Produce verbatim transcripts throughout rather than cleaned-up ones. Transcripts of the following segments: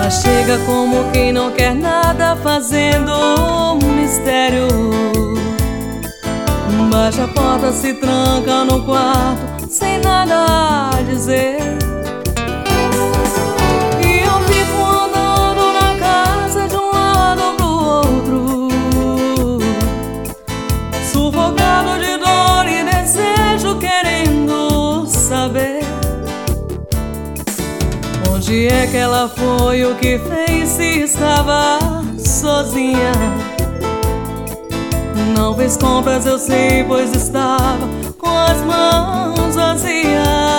Ela chega como quem não quer nada, fazendo um mistério. Baixa a porta, se tranca no quarto, sem nada a dizer. E eu fico andando na casa de um lado pro outro, sufocado de dor e desejo, querendo saber onde é que ela foi, o que fez, se estava sozinha. Não fez compras, eu sei, pois estava com as mãos vazias.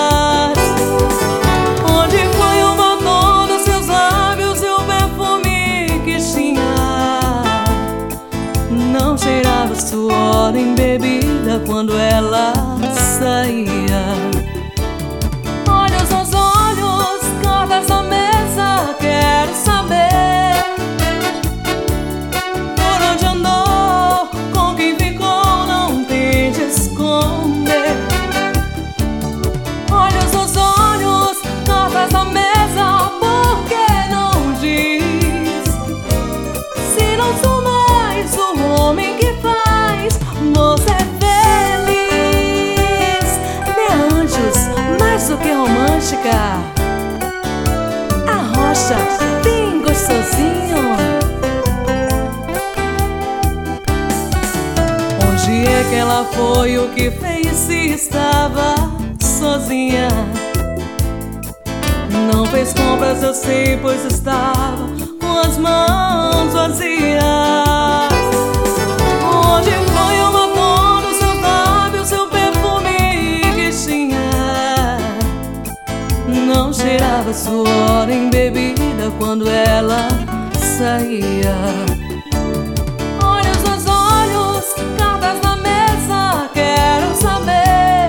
Onde foi o batom dos seus lábios e o perfume que tinha? Não cheirava suor nem bebida quando ela saía. Olhos nos olhos, cartas na mesa, quero saber por onde andou, com quem ficou, não tente esconder. Olhos nos olhos, cartas na mesa, por que não diz? Se não sou mais o homem que faz você feliz. De anjos, mais do que romântica, a rocha bem gostosinho. Onde é que ela foi, o que fez, se estava sozinha? Não fez compras, eu sei, pois estava com as mãos vazias. Onde foi o batom dos seus lábios, seu perfume que tinha? Não cheirava suor nem bebida quando ela saía. Olhos nos olhos, cartas na mesa, quero saber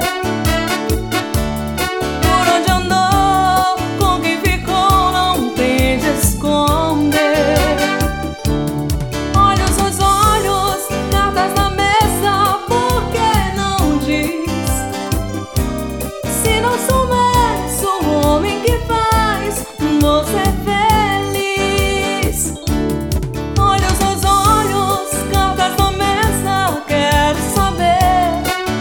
por onde andou, com quem ficou, não tente esconder. Olhos nos olhos, cartas na mesa, por que não diz? Se não sou mais o homem que faz você feliz. Olhos nos olhos, cartas na mesa, quero saber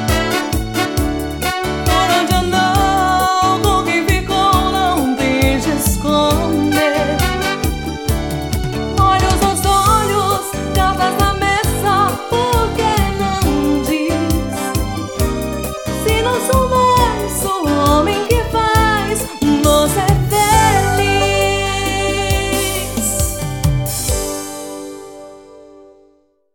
por onde andou, com quem ficou, não tente esconder. Olhos nos olhos, cartas na mesa, por que não diz? Se não sou